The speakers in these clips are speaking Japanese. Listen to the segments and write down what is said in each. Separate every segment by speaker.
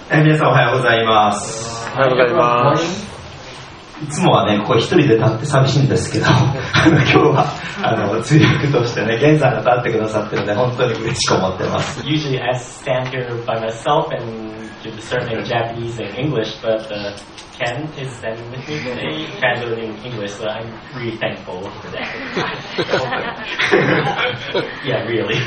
Speaker 1: 皆さんおはようございます。
Speaker 2: おはようございます。
Speaker 1: いつもはね、ここ一人で立って寂しいんですけど、今日は通訳としてね、源さんが立ってくださってるので、本当に嬉しく思ってます。
Speaker 3: Usually I stand here by myself and give the sermon in Japanese and English, but Ken is standing with me today, translating in English, so I'm really thankful for that. Yeah, really.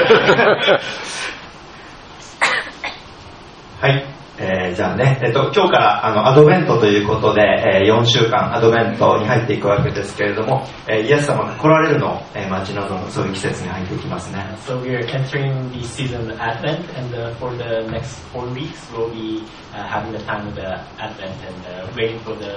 Speaker 1: はい。じゃあね、今日からアドベントということで、4週間アドベントに入っていくわけですけれども、イエス様が来られるのを待ち望むそういう季節に入っていきますね。
Speaker 3: So we're entering the season of Advent, and for the next 4 weeks we'll be having the time of the Advent and waiting for the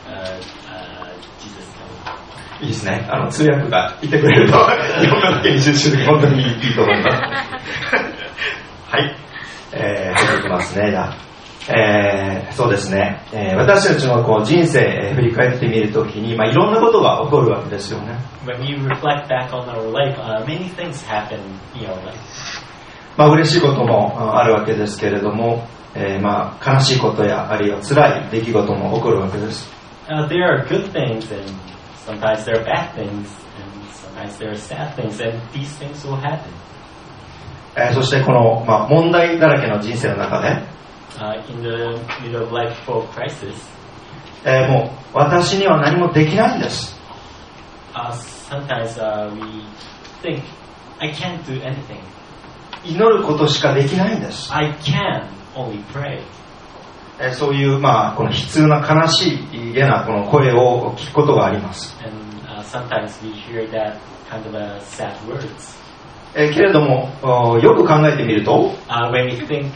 Speaker 3: Jesus coming.
Speaker 1: いいですね。通訳がいてくれると日本語だけに集中でき本当にいいと思います。はい。入ってきますね。じゃあそうですね、私たちのこう人生、振り返ってみるときに、いろんなことが起こるわけですよね。
Speaker 3: When we reflect back on our life, many things happen in our life.
Speaker 1: 嬉しいこともあるわけですけれども、悲しいことやあるいは辛い出来事も起こるわけです。
Speaker 3: There are good things and sometimes there are bad things and sometimes there are sad things and these things will happen.
Speaker 1: そしてこの、問題だらけの人生の中で
Speaker 3: in the middle of life full of crisis,
Speaker 1: もう私には何もできないんです。
Speaker 3: Sometimes we think, I can't do anything.
Speaker 1: 祈ることしかできないんです。
Speaker 3: I can only pray.
Speaker 1: そういう、この悲痛な悲しいげなこの声を聞くことがあります。
Speaker 3: And sometimes we hear that kind of sad words.
Speaker 1: けれどもよく考えてみると、
Speaker 3: when we think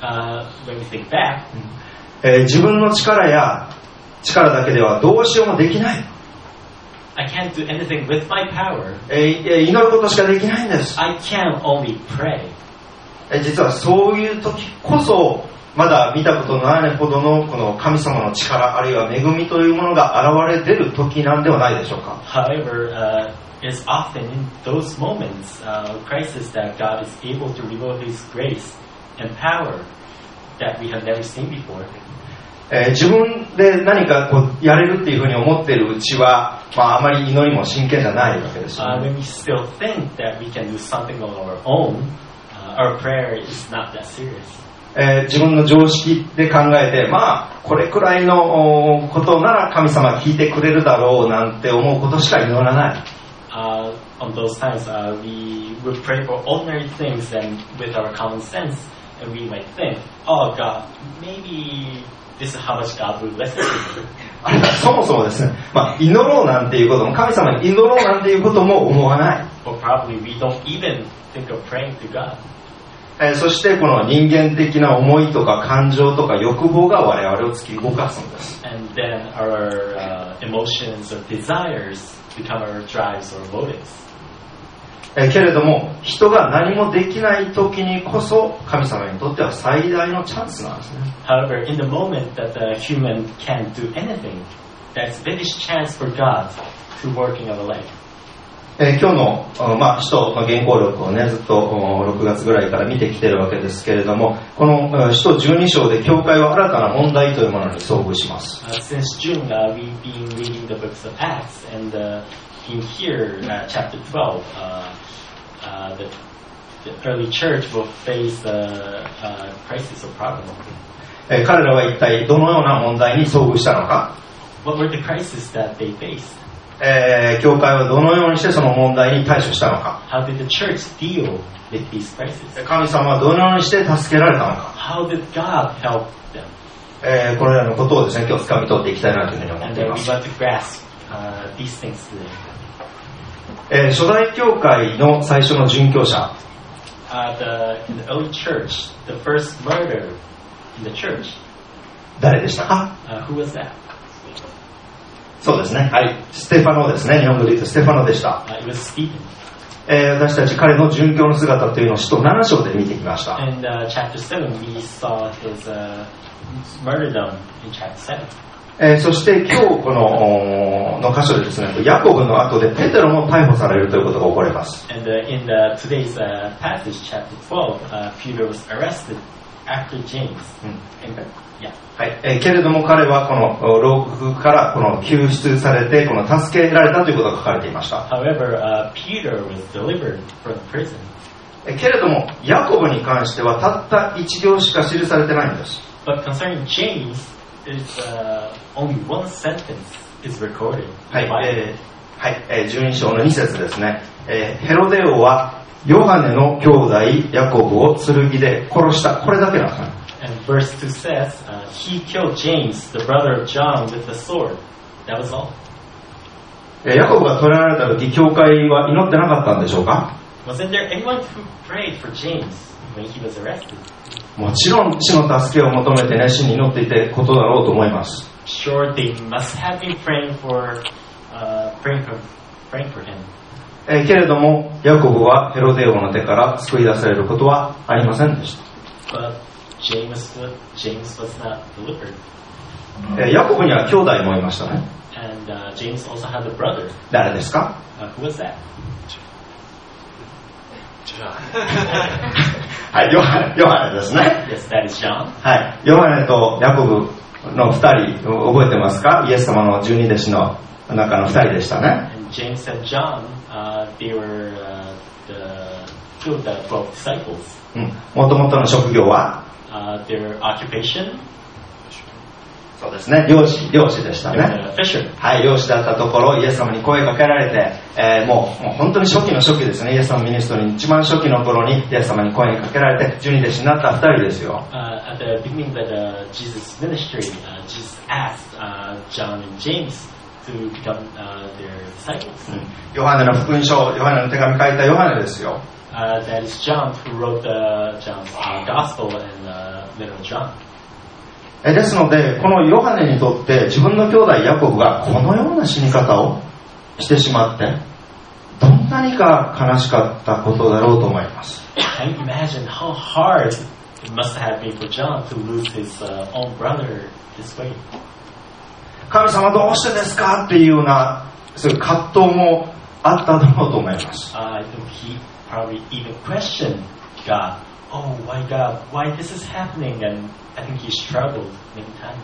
Speaker 3: back,
Speaker 1: 自分の力だけではどうしようもできない。
Speaker 3: I can't do anything with my power.
Speaker 1: 祈ることしかできないんです。
Speaker 3: I can only pray.
Speaker 1: 実はそういう時こそまだ見たことのないほどのこの神様の力あるいは恵みというものが現れ出る時なんではないでしょうか。
Speaker 3: However, it's often in those moments, crisis, that God is able to reveal His grace and power that we have never seen before.
Speaker 1: 自分で何かこうやれるっていうふうに思っているうちは、あまり祈りも真剣じゃないわけですよね。
Speaker 3: When we still think that we can do something on our own, our prayer is not that serious.
Speaker 1: 自分の常識で考えて、これくらいのことなら神様聞いてくれるだろうなんて思うことしか祈らない。
Speaker 3: On those times, we would pray for ordinary things and with our common sense, and we might think, oh God, maybe this is how much God will listen to me.
Speaker 1: そもそもですね、祈ろうなんていうことも、神様に祈ろうなんていうことも思わない。
Speaker 3: Or probably we don't even think of praying to God.
Speaker 1: そしてこの人間的な思いとか感情とか欲望が我々を突き動かすんです。
Speaker 3: And then our emotions or desires become our drives or motives.
Speaker 1: けれども人が何もできない時にこそ神様にとっては最大のチャンスなんですね。
Speaker 3: However, in the moment that the human can't do anything, there's biggest chance for God to work in our life.
Speaker 1: 今日の、使徒の原稿録をねずっと6月ぐらいから見てきてるわけですけれども、この使徒12章で教会は新たな問題というものに遭遇します。
Speaker 3: Since June, we've been reading the books of Acts, and in here, chapter 12, the early church will face a crisis or problem.
Speaker 1: 彼らは一体どのような問題に遭遇したのか。
Speaker 3: What were the crises that they faced?
Speaker 1: 教会はどのようにしてその問題に対処したのか。
Speaker 3: How did the church deal with these crises?
Speaker 1: 神様はどのようにして助けられたのか。
Speaker 3: How did God help them?
Speaker 1: これらのことをですね、今日掴み取っていきたいなというふうに思っ
Speaker 3: And
Speaker 1: てい
Speaker 3: then
Speaker 1: ま
Speaker 3: we
Speaker 1: す。
Speaker 3: want to grasp these things today.
Speaker 1: 初代教会の最初の殉教者。
Speaker 3: In the early church, the first murder in the church.
Speaker 1: 誰でしたか？
Speaker 3: Who was that?
Speaker 1: そうですね。はい。ステファノですね。日本語で言うとステファノでした。
Speaker 3: It was Stephen.
Speaker 1: 私たち彼の殉教の姿というのを使徒7章で見てきました。
Speaker 3: And chapter 7, we saw his martyrdom in chapter 7.
Speaker 1: そして今日この箇所でですね、ヤコブの後でペテロも逮捕されるということが起こります。
Speaker 3: And in today's passage, chapter 12, Peter was arrested after James. Yeah.
Speaker 1: はい。けれども彼はこの牢獄からこの救出されてこの助けられたということが書かれていました。
Speaker 3: However, Peter was delivered from prison.
Speaker 1: けれどもヤコブに関してはたった一行しか記されてないんです。
Speaker 3: But concerning James, is only one sentence is recorded.
Speaker 1: はい。12章の2節ですね。ヘロデ王はヨハネの兄弟ヤコブを剣で殺した。これだけなんですね。
Speaker 3: And verse 2 says, he killed James, the brother of John, with the sword. That was all.
Speaker 1: ヤコブが捕らえられた時、教会は祈ってなかったんでしょうか？
Speaker 3: Wasn't there anyone who prayed for James when he was arrested?
Speaker 1: もちろん主の助けを求めて熱心に祈っていたことだろうと思います。
Speaker 3: Sure, they must have been praying for him.
Speaker 1: けれども、ヤコブはヘロデ王の手から救い出されることはありませんでした。
Speaker 3: But James was not delivered.
Speaker 1: ヤコブには兄弟もいましたね。
Speaker 3: And James also had a brother.
Speaker 1: 誰ですか？
Speaker 3: Who was that?
Speaker 1: はい、ヨハネですね。
Speaker 3: Yes, that is John.
Speaker 1: はい、ヨハネとヤコブの2人覚えてますか？イエス様の12弟子の中の2人でしたね。
Speaker 3: And James and John, they were two of the 12 disciples.
Speaker 1: もともとの職業は
Speaker 3: their occupation?
Speaker 1: そうですね、漁師でしたね。
Speaker 3: Fisher.
Speaker 1: はい、漁師だったところ、イエス様に声かけられて、もう本当に初期の初期ですね、イエス様ミニストリーに一番初期の頃にイエス様に声かけられて、12弟子になった2人ですよ。
Speaker 3: At the beginning of Jesus' ministry, Jesus asked John and James to become their disciples.
Speaker 1: ヨハネの福音書、ヨハネの手紙書いたヨハネですよ。
Speaker 3: That is John who wrote John's Gospel and Little John.
Speaker 1: ですので、このヨハネにとって自分の兄弟ヤコブがこのような死に方をしてしまって、どんなにか悲しかったことだろうと思います。
Speaker 3: Can you imagine how hard it must have been for John to lose his own brother this way?
Speaker 1: 神様どうしてですかっていうようなそういう葛藤もあっただろうと思います。
Speaker 3: I think he probably even questioned God. Oh, my God, why this is happening? And I think he struggled many times.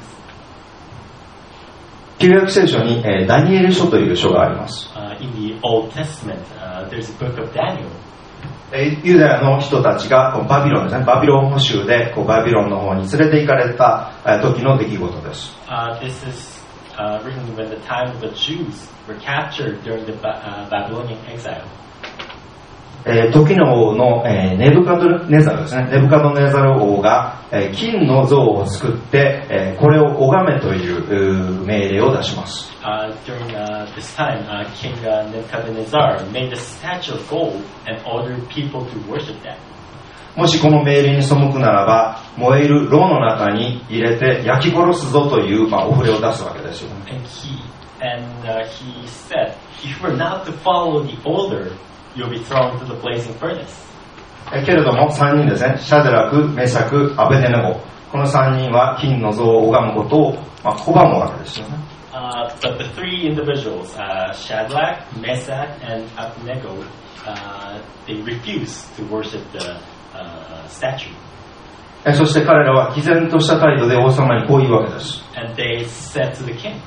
Speaker 1: 旧約聖書に、ダニエル書という書があります。
Speaker 3: In the Old Testament, there's a book of Daniel.
Speaker 1: ユダヤの人たちがバビロンですね、バビロン捕囚でバビロンの方に連れて行かれた時の出来事です。
Speaker 3: This is written when the time of the Jews were captured during the Babylonian exile.
Speaker 1: 時の王のネブカドネザルですね。ネブカドネザル王が金の像を作ってこれを拝めという命令を出します。
Speaker 3: During this time, King Nebuchadnezzar made a statue of gold and ordered people to worship that.
Speaker 1: もしこの命令に背くならば、燃える炉の中に入れて焼き殺すぞという、お触れを出すわけですよね。
Speaker 3: And he said, if you were not to follow the order, you'll be thrown to the blazing furnace.
Speaker 1: けれども3人ですね、シャデラク、メシャク、アベデネゴ、この3人は金の像を拝むことを、拒むわけですよね。
Speaker 3: But the three individuals, Shadrach, Meshach, and Abednego, they refused to worship the statue.
Speaker 1: そして彼らは毅然とした態度で王様にこう言うわけです。
Speaker 3: And they said to the king.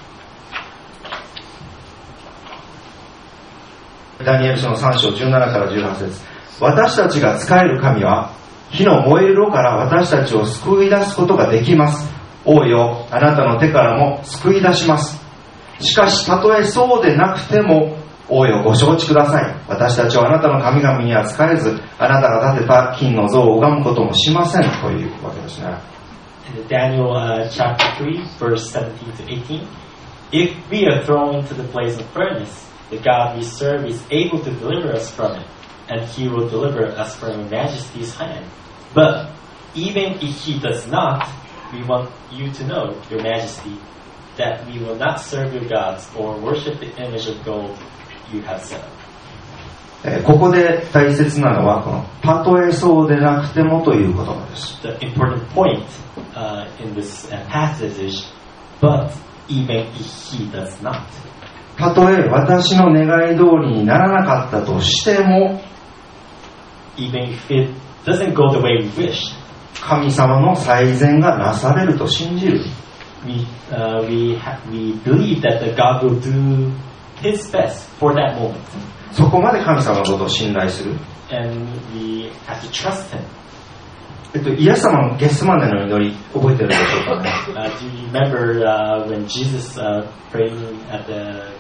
Speaker 1: ダニエル書の3章17から18節。私たちが仕える神は火の燃える炉から私たちを救い出すことができます。王よ、あなたの手からも救い出します。しかし、たとえそうでなくても、王よ、ご承知ください。私たちはあなたの神々には仕えず、あなたが建てた金の像を拝むこともしませんというわけですね。
Speaker 3: Daniel chapter 3, verse 17 to 18. If we are thrown into the blazing furnace, the God we serve is able to deliver us from it, and he will deliver us from your majesty's hand. But even if he does not, we want you to know, your majesty, that we will not serve your gods or worship the image of gold you have set up.
Speaker 1: ここで大切なのはこのたとえそうでなくてもという言葉です。
Speaker 3: The important point in this passage is, but even if he does not.
Speaker 1: たとえ私の願い通りにならなかったとしても、
Speaker 3: even if it doesn't go the way we wish,
Speaker 1: 神様の最善がなされると信じる。
Speaker 3: We believe that the God will do His best for that moment.
Speaker 1: そこまで神様のことを信頼する。
Speaker 3: And we have to trust Him.
Speaker 1: イエス様のゲスマネの祈り覚えてるでしょうかね。
Speaker 3: Do you remember when Jesus prayed at the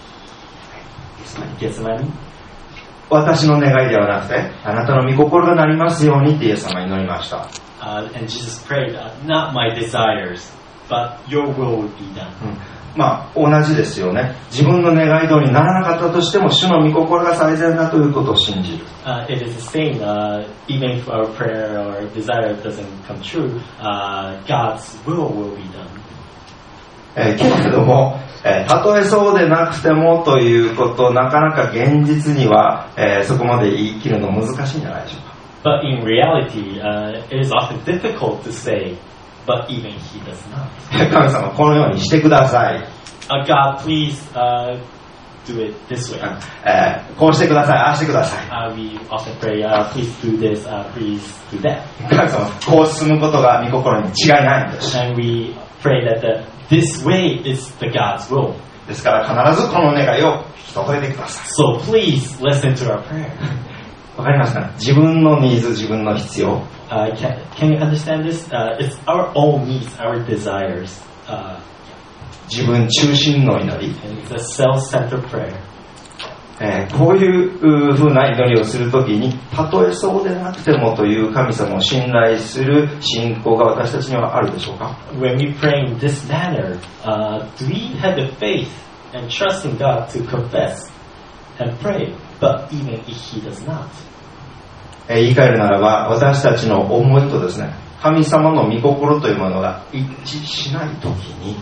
Speaker 3: Gethsemane?
Speaker 1: 私の願いではなくて、あなたの御心がなりますようにってイエス様は祈りました。
Speaker 3: And Jesus prayed, not my desires, but your will will be done.
Speaker 1: まあ同じですよね。自分の願い通りにならなかったとしても、主の御心が最善だということを信じる。
Speaker 3: It is the same, even if our prayer or desire doesn't come true, God's will be done.
Speaker 1: けれども、たとえそうでなくてもということ、なかなか現実には、そこまで言い切るの難しいんじゃないでしょうか。
Speaker 3: But in reality, it is often difficult to say, but even He does not.
Speaker 1: 神様、このようにしてください。
Speaker 3: God, please do it this way.
Speaker 1: こうしてください、ああしてください。
Speaker 3: We often pray, please do this, please do that.
Speaker 1: 神様、こう進むことが御心に違いないんです。
Speaker 3: And we pray that this way is the God's will.
Speaker 1: ですから必ずこの願いを注いでください。
Speaker 3: So please listen to our prayer.
Speaker 1: わかりますか？自分のニーズ、自分の必要。
Speaker 3: Can you understand this? It's our own needs, our desires.
Speaker 1: 自分中心の祈り。
Speaker 3: And it's a self-centered prayer.
Speaker 1: こういうふうな祈りをするときに、たとえそうでなくてもという神様を信頼する信仰が私たちにはあるでしょうか？
Speaker 3: When we pray in this manner, do we have the faith and trust in God to confess and pray, but even if He does not?
Speaker 1: 言い換えるならば、私たちの思いとですね、神様の御心というものが一致しないときに、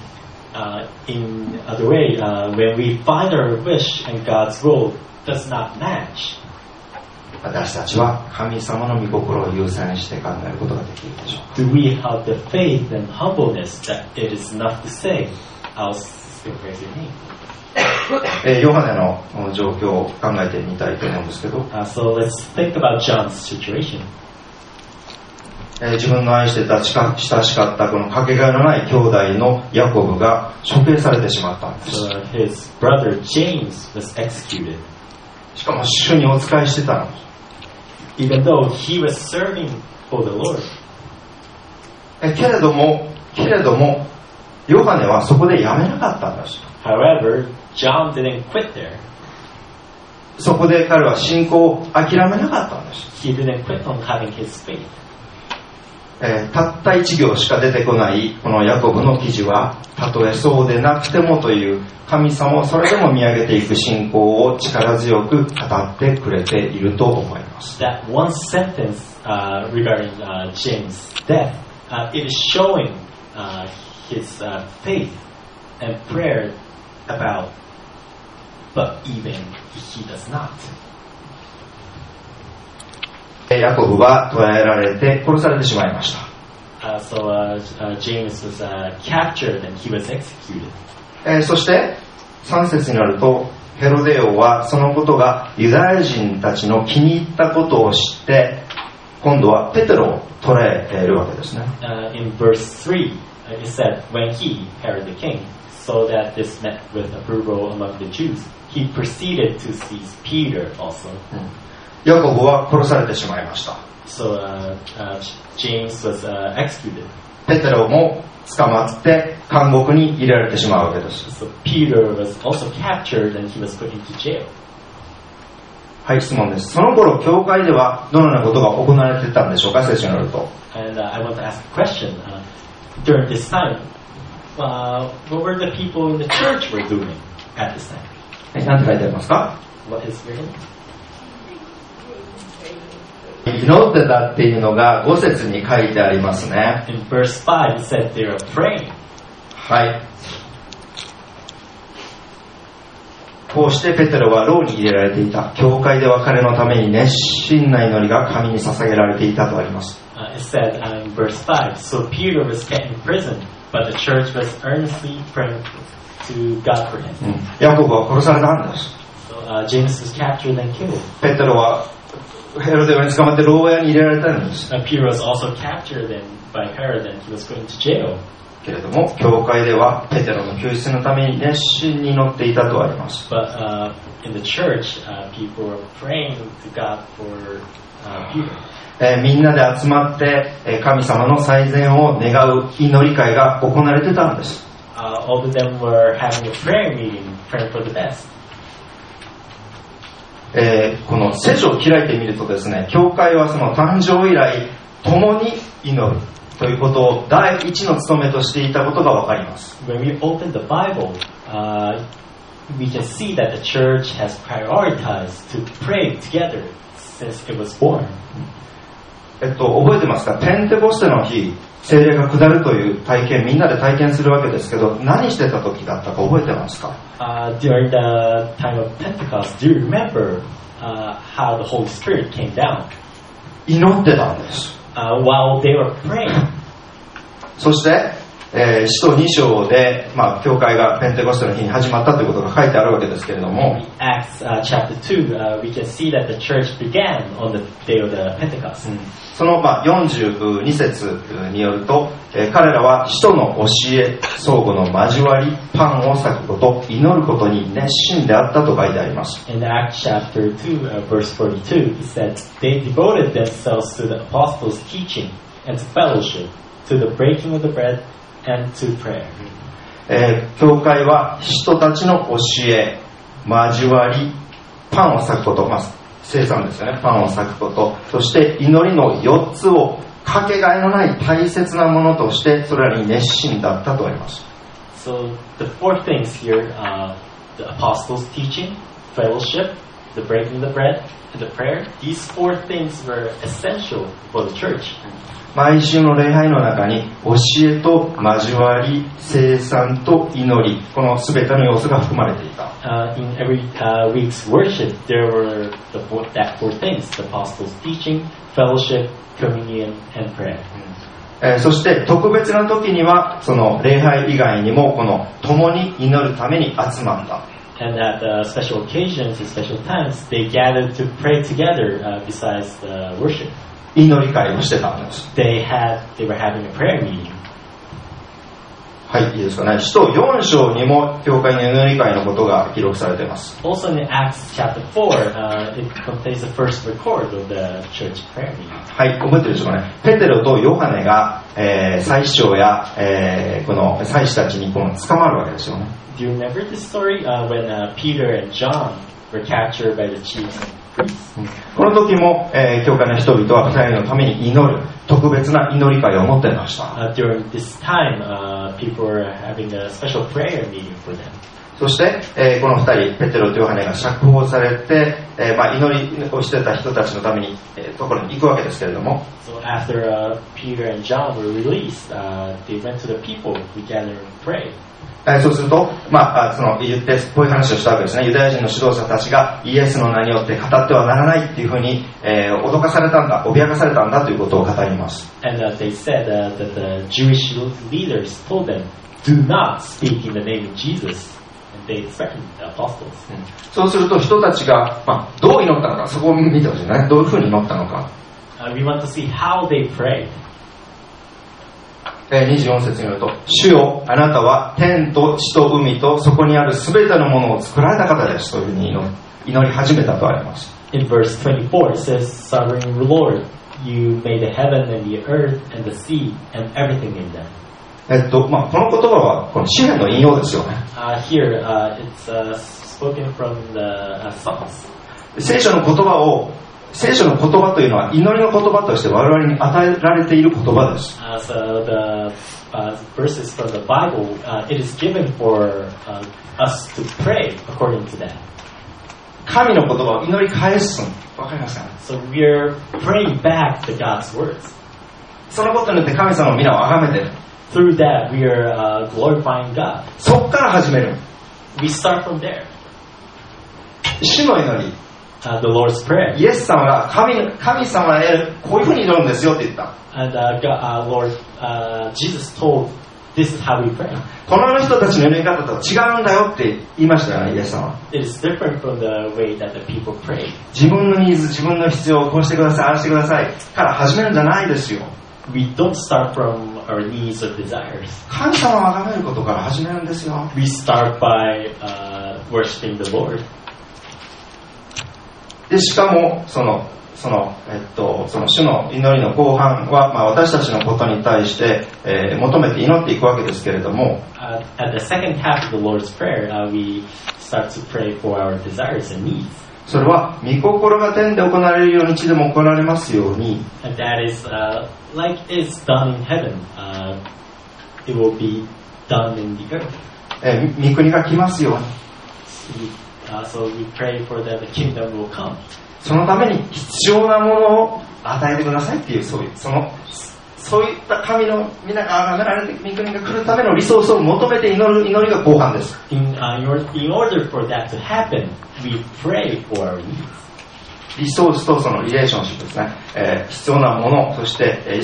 Speaker 3: in other way, when we find our wish and God's will does not match,
Speaker 1: 私たちは神様の御心を優先して考えることができるでしょうか。
Speaker 3: do we have the faith and humbleness that it is enough to say, I'll still praise your name?
Speaker 1: ヨハネの状況を考えてみたいと思うんですけど、
Speaker 3: So let's think about John's situation.
Speaker 1: 自分の愛して親しかったこのかけがえのない兄弟のヤコブが処刑されてしまったんです。
Speaker 3: So his brother James was executed.
Speaker 1: しかも主にお仕えしてたのに。
Speaker 3: Even though he was serving for the Lord.
Speaker 1: けれども、ヨハネはそこでやめなかったんです。
Speaker 3: However, John didn't quit there.
Speaker 1: そこで彼は信仰を諦めなかったんです。
Speaker 3: He didn't quit on having his faith.
Speaker 1: たった一行しか出てこないこのヤコブの記事は、たとえそうでなくてもという神様をそれでも見上げていく信仰を力強く語ってくれていると思います。
Speaker 3: That one sentence regarding James' death, it is showing his faith and prayer about, but even he does not.
Speaker 1: ヤコブは捕らえられて殺されてしまいました。
Speaker 3: So James was captured and he was executed.
Speaker 1: そして3節になると、ヘロデ王はそのことがユダヤ人たちの気に入ったことを知って、今度はペテロを捕らえるわけですね。
Speaker 3: In verse 3, it said, when he, Herod the king, saw that this met with approval among the Jews, he proceeded to seize Peter also.
Speaker 1: ヤコブは殺されてしまいました。
Speaker 3: So James was executed.
Speaker 1: ペテロも捕まって監獄に入れられてしまうわけです。
Speaker 3: So Peter was also captured and he was put into jail.
Speaker 1: はい、質問です。その頃教会ではどのようなことが行われていたんでしょうか、聖書によると。
Speaker 3: And I want to ask a question. During this time, what were the people in the church were doing at this time?
Speaker 1: 何て書いてありますか？
Speaker 3: What is written?
Speaker 1: 祈ってたっていうのが5節に書いてありますね。
Speaker 3: In verse 5 it said they were praying.
Speaker 1: はい。こうしてペテロは牢に入れられていた。教会では彼のために熱心な祈りが神に捧げられていたとあります。
Speaker 3: It said in verse 5, so Peter was kept in prison, but the church was earnestly praying to God for him.
Speaker 1: ヤコブは殺されたんです。
Speaker 3: So James was captured and killed.
Speaker 1: ペテロはヘロデ王に捕まって牢屋に入れられたんです。
Speaker 3: Peter was also captured by Herod and he was going to jail.
Speaker 1: けれども教会ではペテロの救出のために熱心に祈っていたとあります。
Speaker 3: But in the church, people were praying to God for Peter.
Speaker 1: みんなで集まって神様の最善を願う祈り会が行われてたんです。
Speaker 3: All of them were having a prayer meeting, praying for the best.
Speaker 1: この聖書を開いてみるとですね、教会はその誕生以来共に祈るということを第一の務めとしていたことがわかります。
Speaker 3: When we open the Bible, we can see that the church has prioritized to pray together since it was born.
Speaker 1: 覚えてますか？ペンテコステの日、聖霊が下るという体験、みんなで体験するわけですけど、何してた時だったか覚えてますか？
Speaker 3: During the time of Pentecost, do you remember how the Holy Spirit came down?
Speaker 1: 祈ってたんです。
Speaker 3: While they were praying.
Speaker 1: そして、使徒2章で、教会がペンテコステの日に始まったということが書いてあるわけですけれども、
Speaker 3: Acts chapter 2, we can see that the church began on the day of the Pentecost.
Speaker 1: その42節によると、彼らは使徒の教え、相互の交わり、パンを裂くこと、祈ることに熱心であったと書いてあります。
Speaker 3: In Acts chapter 2, verse 42, it said, They devoted themselves to the apostles' teaching and to fellowship, to the breaking of the bread, and to prayer.
Speaker 1: 教会は人たちの教え、交わり、パンを裂くこと、生産ですよね、パンを裂くこと、そして祈りの4つをかけがえのない大切なものとしてそれらに熱心だったとあります。
Speaker 3: So the four things here, the apostles' teaching, fellowship, the breaking of the bread, and the prayer, these four things were essential for the church.
Speaker 1: 毎週の礼拝の中に教えと交わり、生産と祈り、この全ての要素が含まれていた。
Speaker 3: In every week's worship, there were four things: the apostles' teaching, fellowship, communion, and prayer.
Speaker 1: そして特別な時にはその礼拝以外にもこの共に祈るために集まった。
Speaker 3: And at special occasions and special times, they gathered to pray together besides the worship.
Speaker 1: 祈り会をしてたんです。
Speaker 3: They were having a prayer meeting.
Speaker 1: はい、いいですかね。使徒4章にも教会の祈り会のことが記録されています。
Speaker 3: Also in Acts chapter 4, it contains the first record of the church prayer meeting.
Speaker 1: はい、覚えてるでしょうかね。ペテロとヨハネが、祭司長や、この祭司たちに捕まるわけですよね。
Speaker 3: Do you remember this story when Peter and John were captured by the chiefs and priests?
Speaker 1: この時も、教会の人々は2人のために祈る特別な祈り会を持っていました。
Speaker 3: During this time, people were having a special prayer meeting for them.
Speaker 1: そして、この2人、ペテロとヨハネが釈放されて、祈りをしてた人たちのために、ところに行くわけですけれども、
Speaker 3: So after Peter and John were released, they went to the people who gathered and prayed.
Speaker 1: そうすると、その言ってこういう話をしたわけですね。ユダヤ人の指導者たちがイエスの名によって語ってはならないっていうふうに、脅かされたんだ、脅かされたんだということを語ります。
Speaker 3: And they said that the Jewish leaders told them, "Do not speak in the name of Jesus." And they threatened the apostles.
Speaker 1: そうすると人たちが、どう祈ったのか、そこを見てほしいね。どういうふうに祈ったのか。
Speaker 3: We want to see how they prayed.
Speaker 1: 24節によると、主よ、あなたは天と地と海とそこにあるすべてのものを作られた方ですというふうに祈り始めたとあります。
Speaker 3: In verse 24 it says, Sovereign Lord, you made the heaven and the earth and the sea and everything in them.
Speaker 1: この言葉はこの詩篇の引用ですよね。
Speaker 3: Here, it's spoken from the Psalms.
Speaker 1: 聖書の言葉というのは祈りの言葉として我々に与えられている言葉です。
Speaker 3: So the verses from the Bible, it is given for us to pray according to that.
Speaker 1: 神の言葉を祈り返す。わかりますか？
Speaker 3: So we are praying back to God's words.
Speaker 1: そのことによって神様の皆を崇めている。
Speaker 3: Through that, we are glorifying God.
Speaker 1: そこから始める。
Speaker 3: We start from there.
Speaker 1: 主の祈り。
Speaker 3: The Lord's Prayer.
Speaker 1: イエス様が神様へこういうふうに祈るんですよって言った。
Speaker 3: And Lord Jesus told This is how we pray.
Speaker 1: この人たちの祈り方とは違うんだよって言いましたよね、イエス様は。
Speaker 3: It is different from the way that the people pray.
Speaker 1: 自分のニーズ、自分の必要をこうしてください、ああしてくださいから始めるんじゃないですよ。
Speaker 3: We don't start from our needs or desires.
Speaker 1: 神様を崇めることから始めるんですよ。
Speaker 3: We start by worshiping the Lord.
Speaker 1: でしかもその主の祈りの後半は、私たちのことに対して、求めて祈っていくわけですけれども、
Speaker 3: at the second half of the Lord's Prayer, we start to pray for our desires and needs.
Speaker 1: それは御心が天で行われるように地でも行われますように。
Speaker 3: And that is like it's done in heaven. It will be done in the earth.
Speaker 1: 御国が来ますように。
Speaker 3: So we pray for that the kingdom will come.
Speaker 1: そのために必要なものを与えてくださいっていう、そういった神の皆が崇められて御国が来るためのリソースを求めて祈りが後半です。
Speaker 3: In order for that to happen, we pray for our needs.
Speaker 1: リソースとそのリレーションシップですね、必要なもの、そして、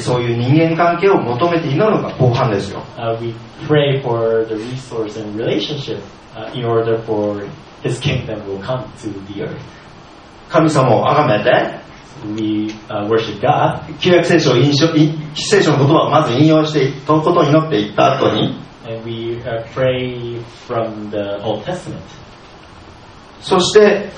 Speaker 1: そういう人間関係を求めて祈るのが後半ですよ。
Speaker 3: We pray for the resource and relationship in order for His kingdom will come to the earth.
Speaker 1: 神様を崇めて、
Speaker 3: We worship God.
Speaker 1: 旧約聖書の言葉をまず引用していったことを祈っていった後に、
Speaker 3: And we pray from the Old Testament.
Speaker 1: そして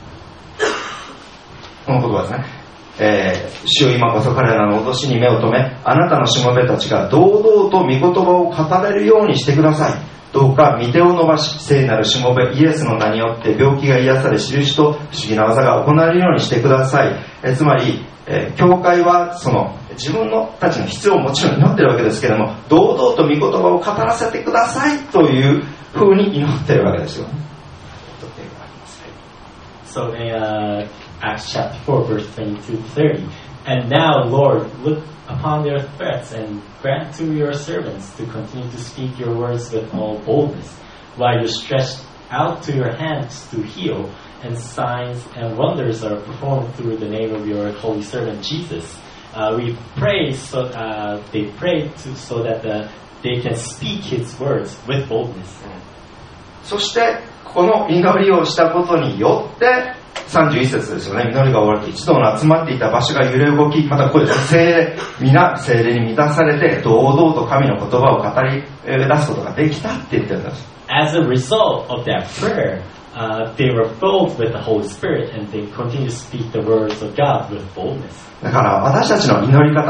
Speaker 1: この言葉ですね、主よ今こそ彼らの脅しに目を留め、あなたのしもべたちが堂々と御言葉を語れるようにしてください。どうか御手を伸ばし、聖なるしもべイエスの名によって病気が癒され、印と不思議な技が行われるようにしてください。つまり、教会はその自分たちの必要をもちろん祈っているわけですけれども、堂々と御言葉を語らせてくださいというふうに祈っているわけですよ。
Speaker 3: So in Acts chapter 4, verse 22 to 30, and now, Lord, look upon their threats and grant to your servants to continue to speak your words with all boldness, while you stretch out to your hands to heal, and signs and wonders are performed through the name of your holy servant Jesus. We pray so they pray so that they can speak His words with boldness.
Speaker 1: そしてこの祈りをしたことによって31節ですよね。祈りが終わると一同の集まっていた場所が揺れ動き、またここで皆聖霊に満たされて堂々と神の言葉を語り出すことができたって言ってるんです。
Speaker 3: As a result of that prayer, they were filled with the Holy Spirit and they continued to speak the words of God with boldness.
Speaker 1: だから私たちの祈り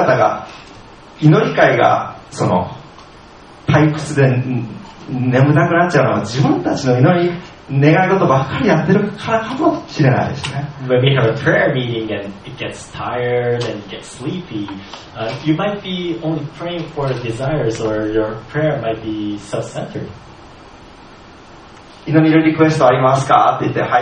Speaker 1: 会がその退屈で眠たくなっちゃうのは自分たちの祈り願い事ばっかりやってるからかもしれないですね。
Speaker 3: When we have a prayer meeting and it gets tired and it gets sleepy, you might be only praying for desires or your prayer might be self-centered.
Speaker 1: 祈りのリクエストありますかって言って、はい、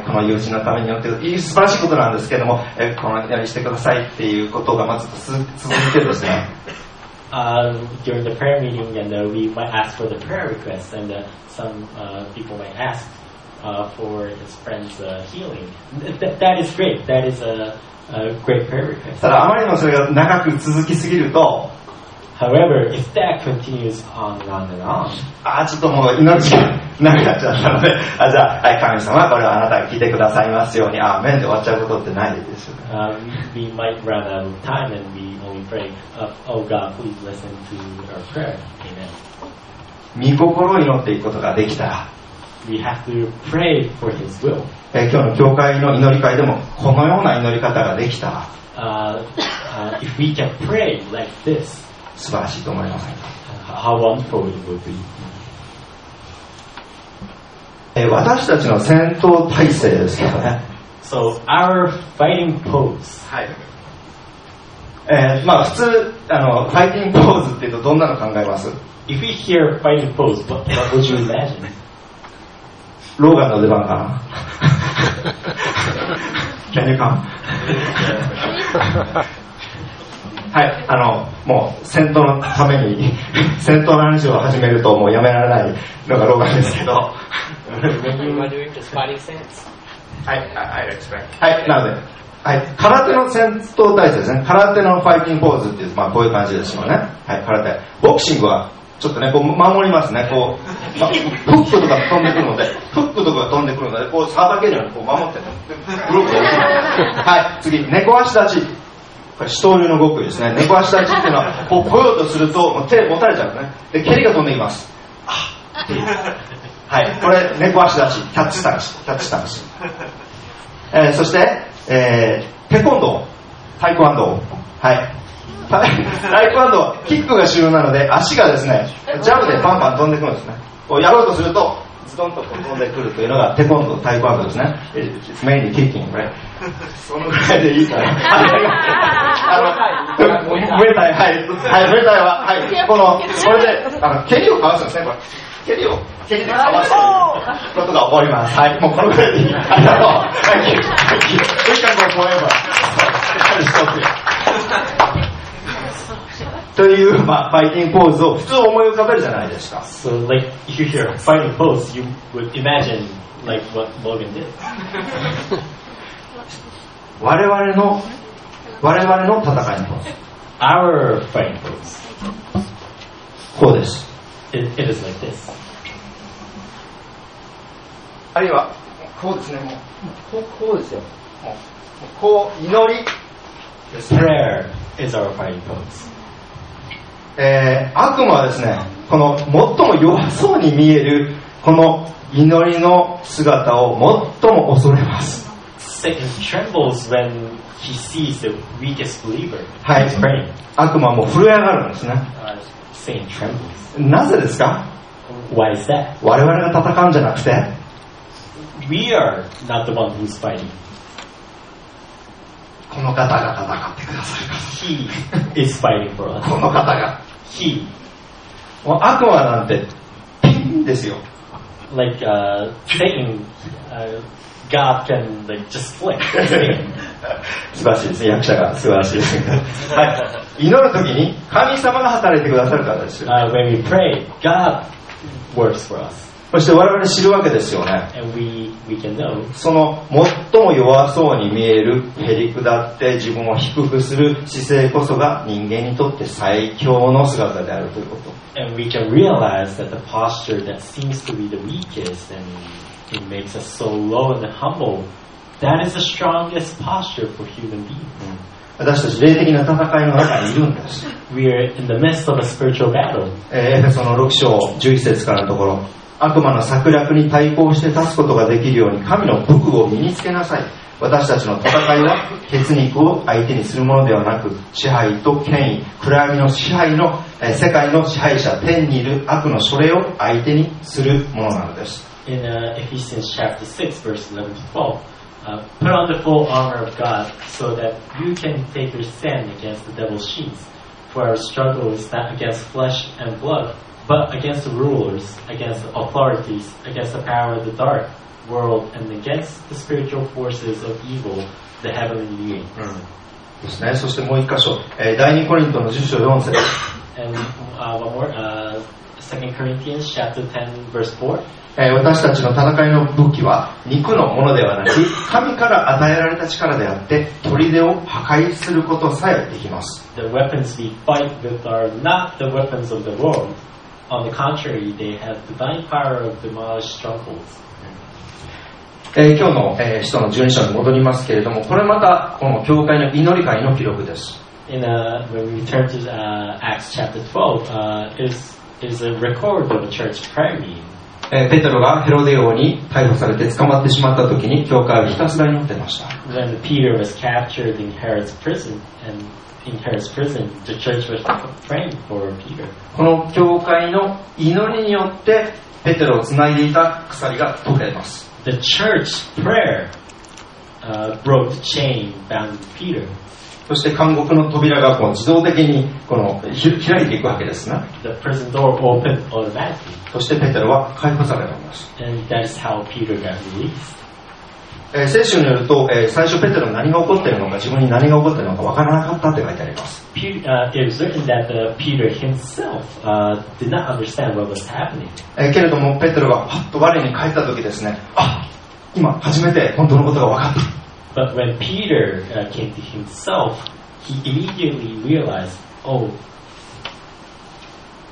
Speaker 1: この友人のために祈って素晴らしいことなんですけども、この祈りしてくださいっていうことがまず続いてですね。
Speaker 3: During the prayer meeting, and we might ask for the prayer request, and some people might ask for his friend's healing. That is great. That is a great prayer request.
Speaker 1: ただあまりにもそれが長く続きすぎると、
Speaker 3: However, if that continues on and on and on,
Speaker 1: ちょっともう祈る時間なくなっちゃったので、じゃあ、神様これはあなたが聞いてくださいますように、アーメンで終わっちゃうことってないですよね。
Speaker 3: We might run out of time and we only pray, oh God, please listen to our prayer. Amen.
Speaker 1: 御心を祈っていくことができたら、
Speaker 3: We have to pray for His will.
Speaker 1: 今日の教会の祈り会でもこのような祈り方ができたら、
Speaker 3: if we can pray like this,
Speaker 1: 素晴らしいと思います。
Speaker 3: How wonderful it would be.
Speaker 1: 私たちの戦闘態勢ですけどね。
Speaker 3: So our fighting pose.
Speaker 1: はい。普通ファイティングポーズっていうとどんなの考えます？
Speaker 3: If we hear fighting pose, what would you imagine?
Speaker 1: ローガンの出番かな。Can you come? はい、もう戦闘のために戦闘の話を始めるともうやめられないのがローガンですけど。はい、はい、なので、はい、空手の戦闘態勢ですね。空手のファイティングポーズっていう、こういう感じですよね。はい、空手。ボクシングはちょっとね、こう守りますね。こう、フックとか飛んでくるので、こう、さばけるようにこう守ってね。ブロックを置く。はい、次、猫足立ち。これ、死闘流の極意ですね。猫足立ちっていうのは、こう来ようとすると、もう手持たれちゃうんですね。で、蹴りが飛んできます。っていう。はい、これ、猫足立ち、キャッチタンス。そして、テコンドー、タイクワンドー。はい。タイクワンドー、キックが主流なので、足がですね、ジャブでパンパン飛んでくるんですね。こうやろうとすると、ズドンと飛んでくるというのがテコンドー、タイクワンドーですね。It's mainly kicking, right? そのぐらいでいいかな。ムエタイ、はい。はい、ムエタイは、はい。これで、蹴りをかわすんですね、これ。蹴りでかわすことが起こります。はい、もうこのぐらいでいい。ありがとう。はい、We can go forever. という、ファイティングポーズを普通思い浮かべるじゃないですか。
Speaker 3: So, like, if you hear fighting pose, you would imagine, like, what Logan did.
Speaker 1: 我々の戦いのポーズ。
Speaker 3: Our fighting pose.
Speaker 1: こうです。
Speaker 3: It is like this.
Speaker 1: あるいは、こうですね、もう、こうですよ。もうこう、祈り。
Speaker 3: Prayer is our fighting pose.
Speaker 1: 悪魔はですね、この最も弱そうに見えるこの祈りの姿を最も恐れます。
Speaker 3: Satan trembles when he sees the weakest believer.
Speaker 1: はい。悪魔も震え上がるんですね。
Speaker 3: Satan trembles.
Speaker 1: なぜですか？
Speaker 3: Why is that?
Speaker 1: 我々が戦うんじゃなくて、
Speaker 3: We are not the one who's fighting.
Speaker 1: この方が戦ってくださるから。
Speaker 3: He is fighting for us.
Speaker 1: この方が。
Speaker 3: He.
Speaker 1: もう悪魔なんてピンですよ。
Speaker 3: Like Satan, God can like just flick.
Speaker 1: 素晴らしいですね。役者が素晴らしいですね。はい。祈るときに神様が働いてくださるからですよ。
Speaker 3: When we pray, God works for us.
Speaker 1: そして我々知るわけですよね。
Speaker 3: And we can know.
Speaker 1: その最も弱そうに見えるへりくだって自分を低くする姿勢こそが人間にとって最強の姿であるということ。
Speaker 3: And we can realize that the posture that seems to be the weakest and it makes us so low and humble, that is the strongest posture for human beings.
Speaker 1: 私たち霊的な戦いの中にいるんです。
Speaker 3: We are in the midst of a spiritual battle.
Speaker 1: エフェソの6章11節からのところ。悪魔の策略に対抗して立つことができるように神の武具を身につけなさい。私たちの戦いは血肉を相手にするものではなく、支配と権威、暗闇の支配の世界の支配者、天にいる悪のそれを相手にするものなのです。
Speaker 3: In Ephesians chapter 6 verse 11 to 12, put on the full armor of God so that you can take your stand against the devil's schemes. For our struggle is not against flesh and blood,but against the rulers, against the authorities, against the power of the dark world, and against the spiritual forces of evil, the heavenly beings.
Speaker 1: ですね。そしてもう一箇所、第2コリントの10章4節。
Speaker 3: And one more, 2 Corinthians chapter 10 verse 4.
Speaker 1: 私たちの戦いの武器は肉のものではなく、神から与えられた力であって、砦を破壊することさえできます。
Speaker 3: The weapons we fight with are not the weapons of the world.On the contrary, they have divine power of demolished strongholds.
Speaker 1: 今日の、使徒の12章に戻りますけれども、これまたこの教会の祈り会の記録です。
Speaker 3: When we turn to Acts chapter 12, is a record of a church prayer meeting.
Speaker 1: ペテロがヘロデ王に逮捕されて捕まってしまった時に教会はひたすら祈ってました。
Speaker 3: When Peter was captured in Herod's prison.In Herod's prison, the church was praying for Peter.
Speaker 1: この教会の祈りによってペテロをつないでいた鎖が解けます。
Speaker 3: The church prayer broke the chain bound Peter.
Speaker 1: そして監獄の扉がこう自動的にこの開いていくわけですね。
Speaker 3: The prison door opened automatically.
Speaker 1: そしてペテロは解放されるんです。
Speaker 3: And that is how Peter got released.
Speaker 1: 聖書によると、最初ペテロ何が起こっているのか自分に何が起こっているのか分からなかったって書いてあります。
Speaker 3: It is written that Peter himself did not understand what was happening.
Speaker 1: けれどもペテロがパッと我に返った時ですね、今初めて本当のことが分かった。
Speaker 3: But when Peter came to himself, he immediately realized,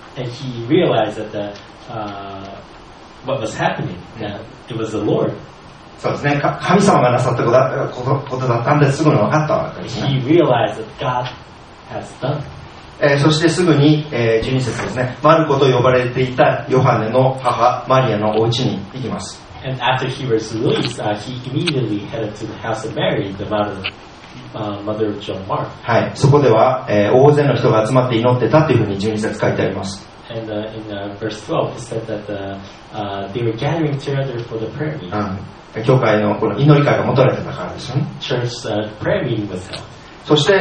Speaker 3: And he realized that what was happening, that it was the Lord.
Speaker 1: そうですね。神様がなさったことだったんですぐに分かったわけですね。
Speaker 3: He realized that God has done.
Speaker 1: そしてすぐに、12節ですね。マルコと呼ばれていたヨハネの母マリアのお家に行きます。
Speaker 3: And after he was released, he immediately headed to the house of Mary, the mother of John Mark.
Speaker 1: はい。そこでは、大勢の人が集まって祈ってたというふうに12節書いてあります。
Speaker 3: And in verse 12, it said that they were gathering together for the prayer meeting.
Speaker 1: 教会のこの祈り会が持たれてたからですよね。
Speaker 3: Church prayer meeting was held.
Speaker 1: そして、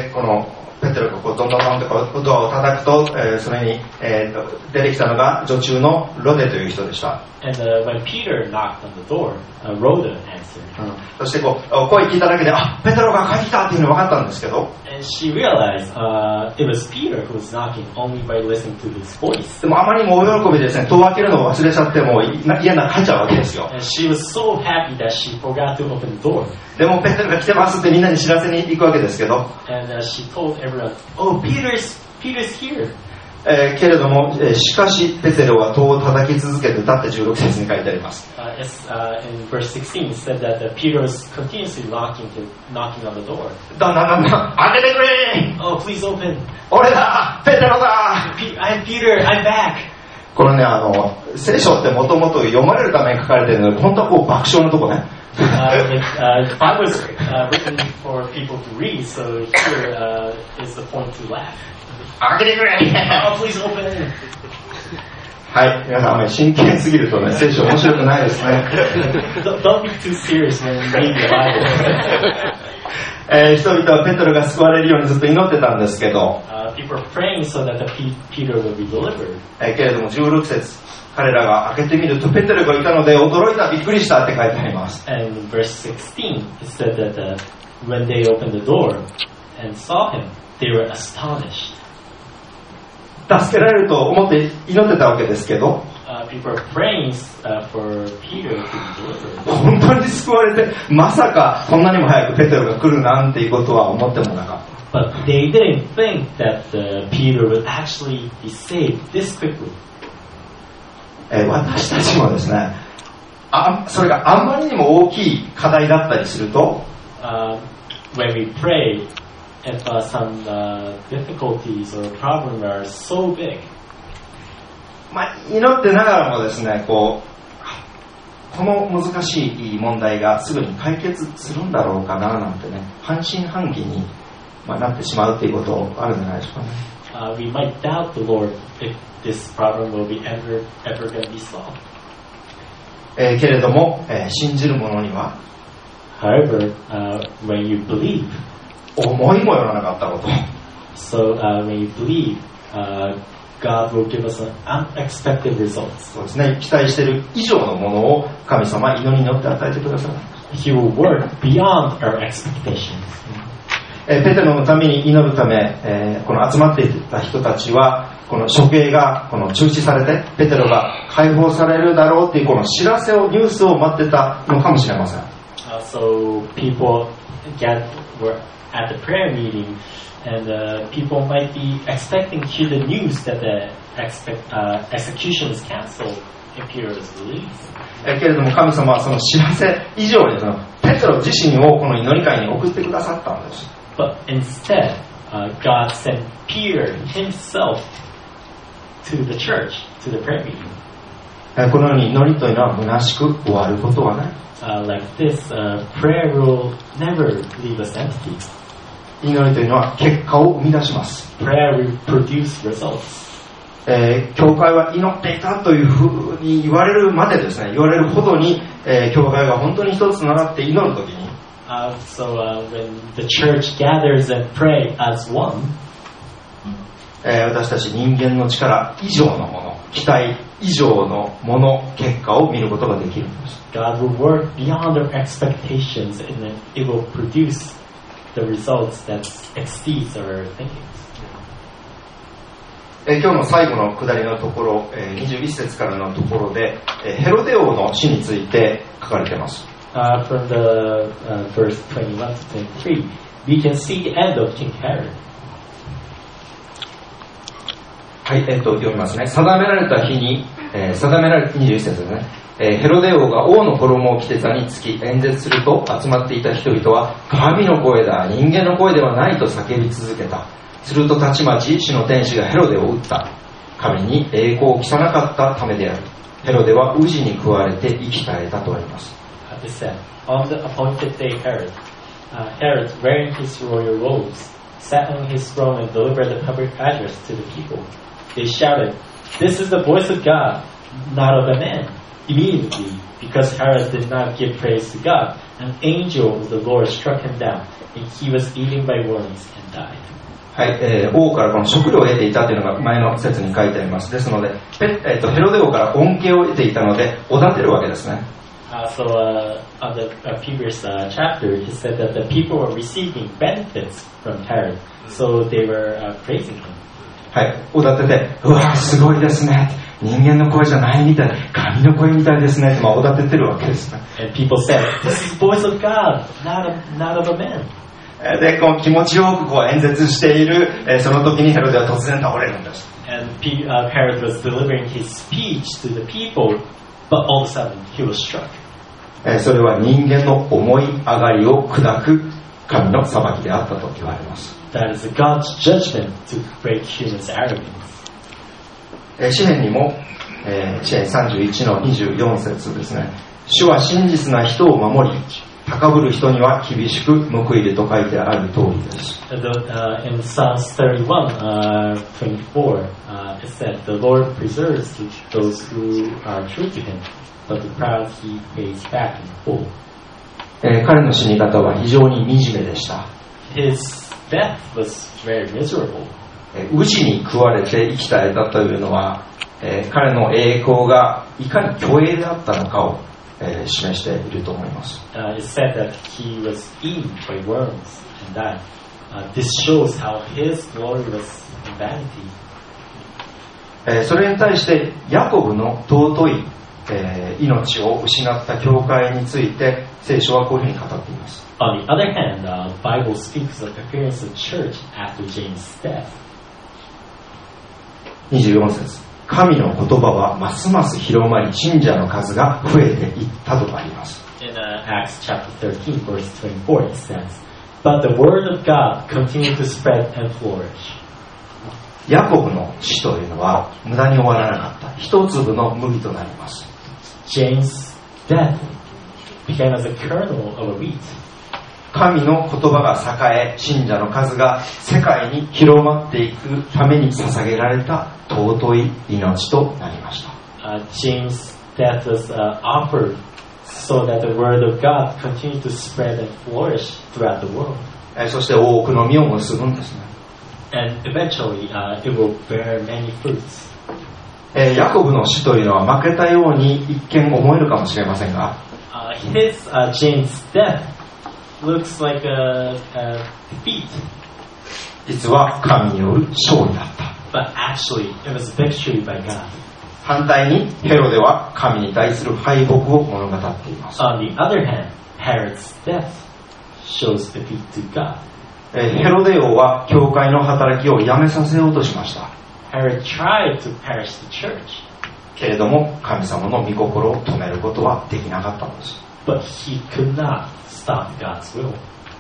Speaker 1: このペテロがこうどんどんどんとこうドアを叩くと、それに、出てきたのが女中のロデという人でした。
Speaker 3: And when Peter knocked on the door, Rhoda answered.
Speaker 1: そしてこう声聞いただけで、あ、ペテロが帰ってきたっていうのが分かったんですけど。
Speaker 3: And she realized it was Peter who was knocking only by listening to his voice.
Speaker 1: でもあまりにも大喜びでですね、戸を開けるのを忘れちゃってもう嫌な帰っちゃうわけですよ。
Speaker 3: And she was so happy that she forgot to open the door.
Speaker 1: でもペテロが来てますってみんなに知らせに行くわけですけど。
Speaker 3: And she told everyone, "Oh, Peter's here."
Speaker 1: けれども、しかしペテロは戸を叩き続けてたって16節に書いてあります。
Speaker 3: In verse 16 it said that Peter was continuously knocking on the door.
Speaker 1: だんだん開けてくれ。
Speaker 3: Oh, please open.
Speaker 1: 俺だ、ペテロだ。
Speaker 3: I'm Peter. I'm back.
Speaker 1: このね、聖書ってもともと読まれるために書かれているので、本当はこう爆笑のとこね。
Speaker 3: The Bible was written for people to read, so here is the point to laugh.
Speaker 1: 開けてくれ。
Speaker 3: Oh, please open.
Speaker 1: はい、皆さんあまり真剣すぎるとね、聖書面白くないですね。
Speaker 3: Don't be too serious when reading the
Speaker 1: Bible. 人々はペテロが救われるようにずっと祈ってたんですけど、
Speaker 3: people are praying so that Peter will be delivered.
Speaker 1: けれども16節、彼らが開けてみるとペテロがいたので驚いた、びっくりしたって書いてあります。
Speaker 3: And in verse 16, it said that when they opened the door and saw him, they were astonished.
Speaker 1: 助けられると思って祈ってたわけですけど、
Speaker 3: people are praying for Peter to be delivered.
Speaker 1: 本当に救われて、まさかこんなにも早くペテロが来るなんていうことは思ってもなかった。
Speaker 3: But they didn't think that Peter would actually be saved this quickly.
Speaker 1: 私たちもですね、それがあんまりにも大きい課題だったりすると、
Speaker 3: when we pray, if some difficulties or problems are so big,
Speaker 1: 祈ってながらもですね、この難しい問題がすぐに解決するんだろうかななんてね、半信半疑になってしまうということあるんじゃないでしょうかね。
Speaker 3: We might doubt the Lord if this problem will be ever going to be solved.
Speaker 1: けれども、信じる者には、
Speaker 3: However, when you believe,
Speaker 1: 思いもよらなかったこと。
Speaker 3: So when you believe, God will give us unexpected results.
Speaker 1: そうですね。期待している以上のものを神様は祈りによって与えてくださる。
Speaker 3: He will work beyond our expectations.
Speaker 1: ペテロのために祈るため、この集まっていた人たちはこの処刑がこの中止されてペテロが解放されるだろうっていうこの知らせをニュースを待ってたのかもしれません。
Speaker 3: So people were at the prayer meeting, and people might be expecting to hear the news that the execution is cancelled and Peter is released.
Speaker 1: けれども神様はその知らせ以上にペテロ自身をこの祈り会に送ってくださったんです。
Speaker 3: But instead, God sent Peter himself to the church, to the prayer meeting.
Speaker 1: このように祈りというのは虚しく終わることはない。
Speaker 3: Like this, prayer will never leave us empty.
Speaker 1: 祈りというのは結果を生み出します。
Speaker 3: Prayer will produce results.
Speaker 1: 教会は祈っていたというふうに言われるまでですね、言われるほどに、教会が本当に一つながって祈るときに、
Speaker 3: when the church gathers and pray as one,
Speaker 1: 私たち人間の力以上のもの、期待以上のもの、結果を見ることができるんです。
Speaker 3: God will work beyond our expectations, and then it will produce the results that exceeds our thinking.
Speaker 1: 今日の最後の下りのところ、21節からのところで、ヘロデ王の死について書かれています。
Speaker 3: From the verse 21 to 23, we can see the end of King Herod.
Speaker 1: はい、読みますね。定められた日に、21節ですね。ヘロデ王が王の衣を着て座につき演説すると集まっていた人々は、神の声だ、人間の声ではないと叫び続けた。するとたちまち死の天使がヘロデを撃った。神に栄光を期さなかったためである。ヘロデはウジに食われて生き絶えたとあります。
Speaker 3: It said, on the appointed day Herod, wearing his royal robes, sat on his throne and delivered the public address to the people. They shouted, "This is the voice of God, not of a man." Immediately, because Herod did not give praise to God, an angel of the Lord struck him down, and he was eaten by worms and died.
Speaker 1: はい、王からこの食料を得ていたというのが前の説に書いてあります。ですので、ヘロデ王から恩恵を得ていたので、おだてるわけですね。
Speaker 3: On the previous chapter, he said that the people were receiving benefits from Herod, so they were praising him.
Speaker 1: はい、おだてて、うわ、すごいですね。人間の声じゃないみたい、神の声みたいですね。おだててるわけですね。
Speaker 3: And people said, "This is the voice of God, not of a man."
Speaker 1: で、こう気持ちよくこう演説している、その時にヘロデは突然倒れるんです。
Speaker 3: And Herod was delivering his speech to the people, but all of a sudden he was struck.
Speaker 1: それは人間の思い上がりを砕く神の裁きであったと言われます。
Speaker 3: That is God's judgment to break humans' arrogance.
Speaker 1: 詩篇にも、詩篇31の24節ですね。主は真実な人を守り、高ぶる人には厳しく報いると書いてある通りです。
Speaker 3: In Psalms 31, 24, it said, "The Lord preserves those who are true to Him, but the proud He pays back in full."
Speaker 1: 彼の死に方は非常に惨めでした。
Speaker 3: His death was very miserable.
Speaker 1: ウジに食われて生き絶えたというのは、彼の栄光がいかに虚栄であったのかを、示していると思います。
Speaker 3: It said that he was eaten by worms and died. This shows how his glory was vanity.
Speaker 1: それに対してヤコブの尊い、命を失った教会について聖書はこういうふうに語っています。
Speaker 3: On the other hand, the Bible speaks of the appearance of church after James' death.
Speaker 1: 24節。神の言葉はますます広まり、信者の数が増えていったとあります。
Speaker 3: In Acts chapter 13, verse 24, it says, "But the word of God continued to spread and flourish."
Speaker 1: ヤコブの死というのは無駄に終わらなかった。一粒の麦となります。
Speaker 3: James' death became as a kernel of a wheat.
Speaker 1: 神の言葉が栄え、信者の数が世界に広まっていくために捧げられた尊い命となりました。
Speaker 3: James' death was offered so that the word of God continued to spread and flourish throughout the world.
Speaker 1: そして多くの実を結ぶんですね。
Speaker 3: And eventually, it will bear many fruits.
Speaker 1: ヤコブの死というのは負けたように一見思えるかもしれませんが、
Speaker 3: James' death looks like a defeat.
Speaker 1: 実は神による勝利だった。
Speaker 3: But actually, it was victory by God.
Speaker 1: 反対にヘロデは神に対する敗北を物語っています。
Speaker 3: On the other hand, Herod's death shows defeat to God.
Speaker 1: ヘロデ王は教会の働きをやめさせようとしました。
Speaker 3: Herod tried to perish the church.
Speaker 1: けれども神様の御心を止めることはできなかったのです。
Speaker 3: But he could not stop God's will.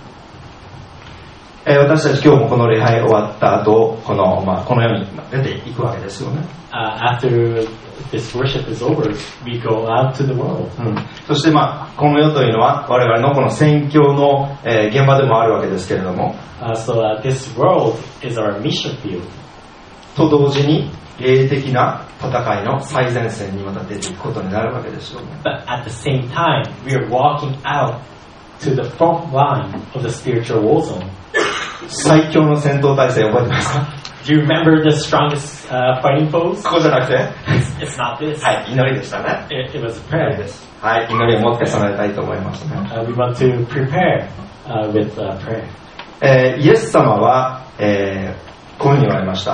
Speaker 1: 私たち今日もこの礼拝終わった後、この世に出ていくわけですよね。
Speaker 3: After this worship is over, we go out to the world.
Speaker 1: そしてこの世というのは我々のこの宣教の、現場でもあるわけですけれども、
Speaker 3: So this world is our mission field.
Speaker 1: と同時に霊的な戦いの最前線にまた出ていくことになるわけですよね。
Speaker 3: But at the same time, we are walking out to the front line of the spiritual war zone.
Speaker 1: 最強の戦闘態勢覚えてますか？
Speaker 3: Do you remember the strongest fighting pose?
Speaker 1: ここじゃなくて
Speaker 3: It's not this.
Speaker 1: はい、祈りでしたね。
Speaker 3: It was a prayer.
Speaker 1: です。はい、祈りを持って備えたいと思いますね。
Speaker 3: We want to prepare with prayer.
Speaker 1: イエス様は、こういうふうに言われました。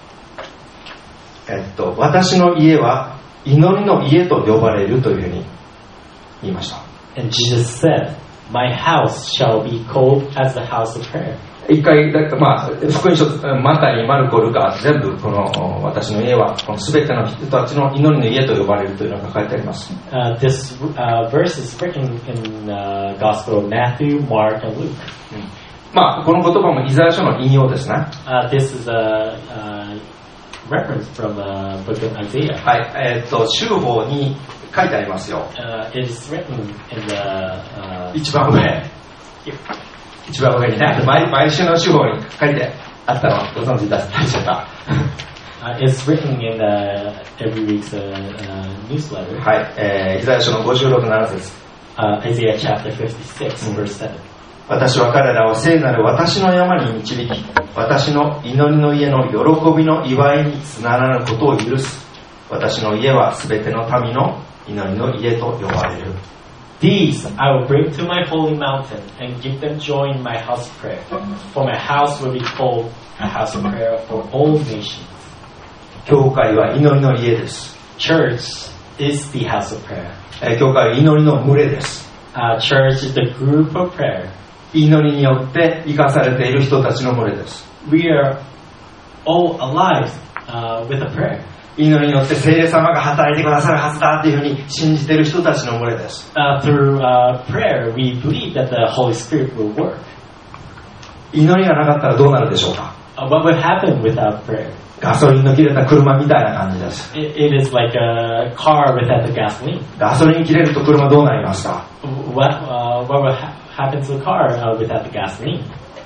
Speaker 1: 私の家は祈りの家と呼ばれるというふうに言いました。
Speaker 3: And Jesus said, "My house shall be called as the house of prayer."
Speaker 1: 一回まあ、福音書、マタイ、マルコ、ルカ、全部この私の家はこの全ての人たちの祈りの家と呼ばれるというのが書いてあります。
Speaker 3: This verse is written in Gospel of Matthew, Mark, and Luke.
Speaker 1: まあ、この言葉もイザヤ書の引用ですね。
Speaker 3: This is a reference from book of Isaiah.
Speaker 1: はい、週報に書いてありますよ。
Speaker 3: It is written in the
Speaker 1: 一番上。一番上にね、毎週の週報に書いてあったのをご存知だったでしょうか。
Speaker 3: It's written in every week's newsletter.
Speaker 1: はい、イザヤ書の56、7節。
Speaker 3: Isaiah chapter 56, verse 7.
Speaker 1: 私は彼らを聖なる私の山に導き、私の祈りの家の喜びの祝いにつながることを許す。私の家はすべての民の祈りの家と呼ばれる。
Speaker 3: These I will bring to my holy mountain and give them joy in my house of prayer. For my house will be called a house of prayer for all nations.
Speaker 1: 教会は祈りの家です。
Speaker 3: Church is the house of prayer.
Speaker 1: 教会は祈りの群れです。
Speaker 3: Church is the group of prayer.
Speaker 1: 祈りによって生かされている人たちの群れです。
Speaker 3: We are all alive with a prayer.
Speaker 1: 祈りによって聖霊様が働いてくださるはずだというふうに信じている人たちの群れです。
Speaker 3: Through prayer, we believe that the Holy Spirit will work.
Speaker 1: 祈りがなかったらどうなるでしょうか。
Speaker 3: What would happen without prayer?
Speaker 1: ガソリンの切れた車みたいな感じです。
Speaker 3: It is like a car without the gasoline.
Speaker 1: ガソリン切れると車どうなりますか。
Speaker 3: What would happen to a car without the gasoline?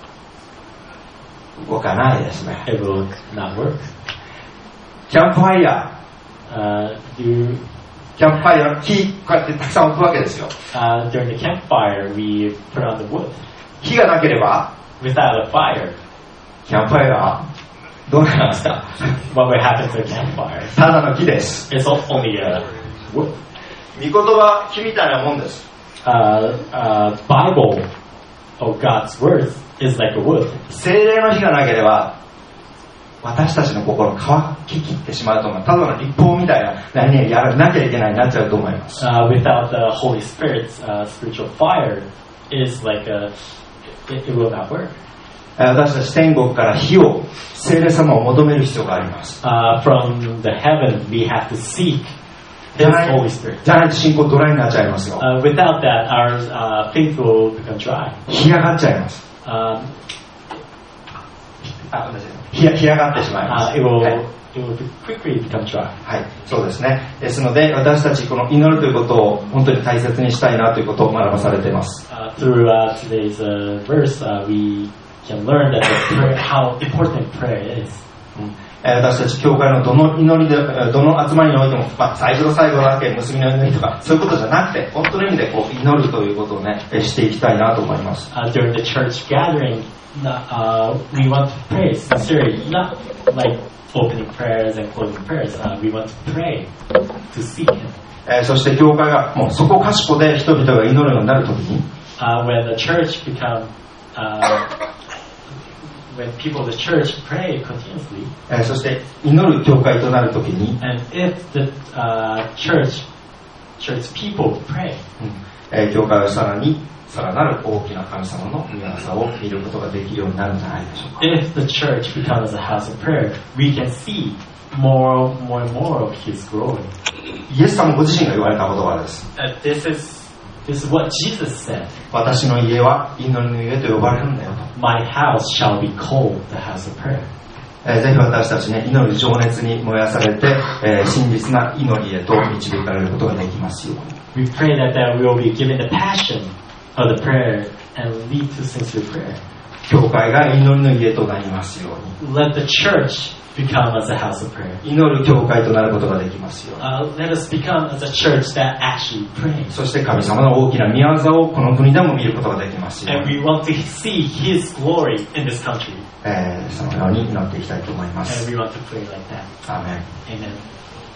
Speaker 1: 動かないですね。
Speaker 3: It will not work.
Speaker 1: キャンプファイヤー。キャンプファイヤーの火、こうやってたくさん置くわけですよ。
Speaker 3: During the campfire, we put on the wood.
Speaker 1: 火がなければ、
Speaker 3: Without a fire,
Speaker 1: キャンプファイヤーどうなりますか。
Speaker 3: What would happen to a campfire?
Speaker 1: ただの木です。
Speaker 3: It's only a wood.
Speaker 1: 御言葉、木みたいなもんです。
Speaker 3: Bible of God's words is like a wood.
Speaker 1: 聖霊の火がなければ、私たちの心を乾ききってしまうと思う。ただの立法みたいな何々やらなきゃいけないになっちゃうと思います。
Speaker 3: Without the Holy Spirit's spiritual fire, is like it will not work.
Speaker 1: 私たち天国から火を、聖霊様を求める必要があります。
Speaker 3: From the heaven, we have to seek His Holy Spirit.
Speaker 1: じゃないと信仰ドライになっちゃいますよ。
Speaker 3: Without that, our faith will become dry.
Speaker 1: 干上がっちゃいます。干上がってしまいます。
Speaker 3: It will quickly become dry.
Speaker 1: はい、そうですね。ですので、私たちこの祈るということを本当に大切にしたいなということを学ばされています。
Speaker 3: Through today's verse, we can learn that prayer, how important prayer is.
Speaker 1: 私たち教会のどの祈りで、どの集まりにおいても、最後の最後だけ結びの祈りとかそういうことじゃなくて、本当の意味でこう祈るということをね、していきたいなと思います。
Speaker 3: During the church gathering, we want to pray sincerely, not like opening prayers and closing prayers. We want to pray to seek Him.
Speaker 1: そして教会がもうそこかしこで人々が祈るようになるときに、
Speaker 3: when the church when people of the church pray continuously,
Speaker 1: そして祈る教会となるときに、
Speaker 3: and if the church people pray,
Speaker 1: 教会はさらなる大きな神様の御業を見ることができるようになるんじゃないでしょうか。
Speaker 3: If the church becomes a house of prayer, we can see more and more of His glory.
Speaker 1: イエス様ご自身が言われた言葉です。
Speaker 3: This is what Jesus said.
Speaker 1: 私の家は祈りの家と呼ばれるんだよと。
Speaker 3: My house shall be called the house of prayer.
Speaker 1: ぜひ私たちね、祈る情熱に燃やされて、真実な祈りへと導かれることができますように。
Speaker 3: We pray that we will be given the passion of the prayer and lead to sincere prayer.
Speaker 1: 教会が祈りの家となりますように。
Speaker 3: Let the church become as a house of prayer.
Speaker 1: 祈る教会となることができますように。
Speaker 3: Let us become as a church that actually prays.
Speaker 1: そして神様の大きな御業をこの国でも見ることができますよう
Speaker 3: And
Speaker 1: に。
Speaker 3: we want to see His glory in this country.
Speaker 1: そのように祈っていきたいと思います。
Speaker 3: And we want to pray like that.
Speaker 1: アーメン。
Speaker 3: Amen.